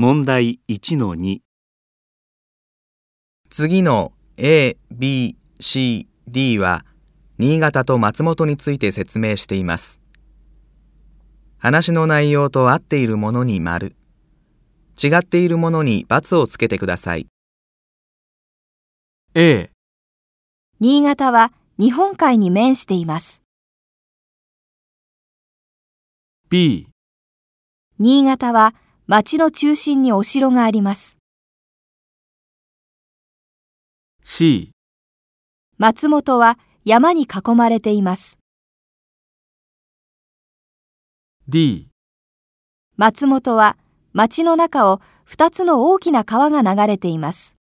問題 1-2。 次の A、B、C、D は新潟と松本について説明しています。話の内容と合っているものに丸、違っているものに×をつけてください。 A、 新潟は日本海に面しています。 B、 新潟は町の中心にお城があります。 C、 松本は山に囲まれています。 D、 松本は町の中を2つの大きな川が流れています。